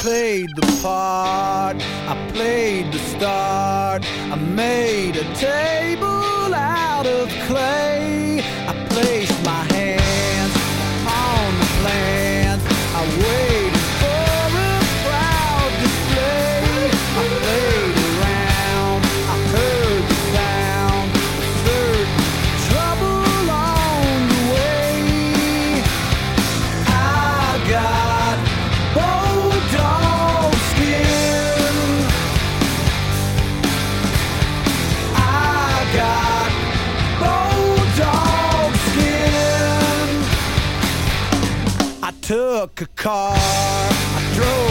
played the part, I played the start. I made a table out of clay. I placed my hands on the plans. I waited for a proud display. I played around, I heard the sound of certain trouble on the way. I got bulldog skin. I got bulldog skin. I took a car, I drove